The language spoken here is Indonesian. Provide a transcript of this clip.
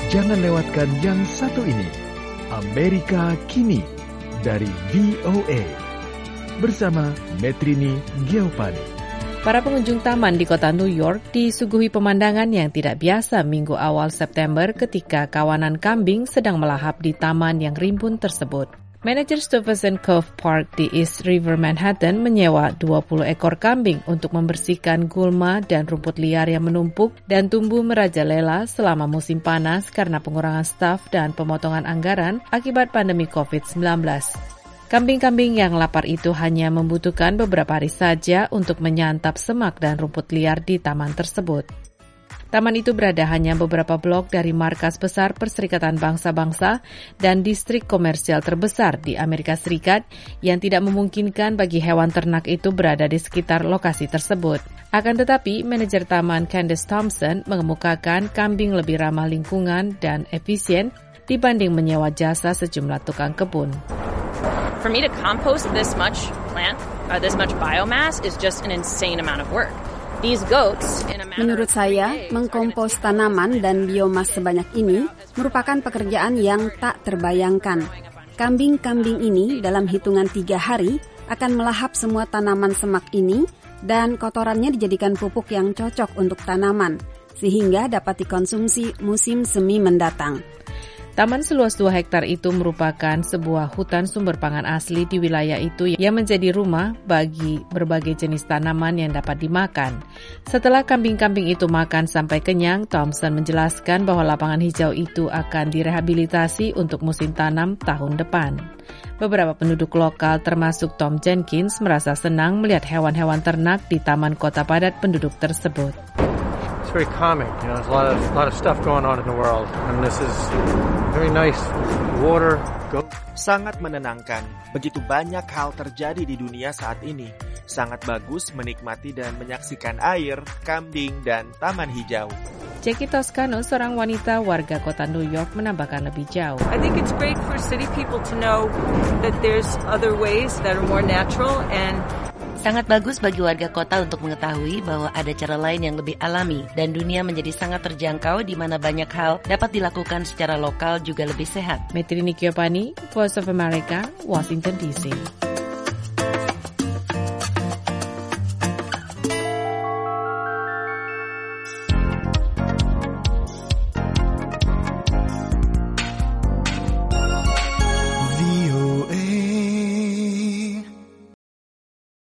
Jangan lewatkan yang satu ini, Amerika Kini dari VOA bersama Metrini Giovanni. Para pengunjung taman di kota New York disuguhi pemandangan yang tidak biasa minggu awal September ketika kawanan kambing sedang melahap di taman yang rimbun tersebut. Manajer Stuyvesant Cove Park di East River Manhattan menyewa 20 ekor kambing untuk membersihkan gulma dan rumput liar yang menumpuk dan tumbuh merajalela selama musim panas karena pengurangan staf dan pemotongan anggaran akibat pandemi COVID-19. Kambing-kambing yang lapar itu hanya membutuhkan beberapa hari saja untuk menyantap semak dan rumput liar di taman tersebut. Taman itu berada hanya beberapa blok dari markas besar Perserikatan Bangsa-Bangsa dan distrik komersial terbesar di Amerika Serikat yang tidak memungkinkan bagi hewan ternak itu berada di sekitar lokasi tersebut. Akan tetapi, manajer taman Candace Thompson mengemukakan kambing lebih ramah lingkungan dan efisien dibanding menyewa jasa sejumlah tukang kebun. For me to compost this much biomass is just an insane amount of work. Menurut saya, mengkompos tanaman dan biomas sebanyak ini merupakan pekerjaan yang tak terbayangkan. Kambing-kambing ini dalam hitungan 3 hari akan melahap semua tanaman semak ini dan kotorannya dijadikan pupuk yang cocok untuk tanaman, sehingga dapat dikonsumsi musim semi mendatang. Taman seluas 2 hektar itu merupakan sebuah hutan sumber pangan asli di wilayah itu yang menjadi rumah bagi berbagai jenis tanaman yang dapat dimakan. Setelah kambing-kambing itu makan sampai kenyang, Thompson menjelaskan bahwa lapangan hijau itu akan direhabilitasi untuk musim tanam tahun depan. Beberapa penduduk lokal termasuk Tom Jenkins merasa senang melihat hewan-hewan ternak di taman kota padat penduduk tersebut. It's very calming. There's a lot of stuff going on in the world, and this is very nice. Water, sangat menenangkan. Begitu banyak hal terjadi di dunia saat ini. Sangat bagus menikmati dan menyaksikan air, kambing, dan taman hijau. Jackie Toscano, seorang wanita warga kota New York, menambahkan lebih jauh. I think it's great for city people to know that there's other ways that are more natural and sangat bagus bagi warga kota untuk mengetahui bahwa ada cara lain yang lebih alami dan dunia menjadi sangat terjangkau di mana banyak hal dapat dilakukan secara lokal juga lebih sehat. Metrini Giovanni, Voice of America, Washington DC.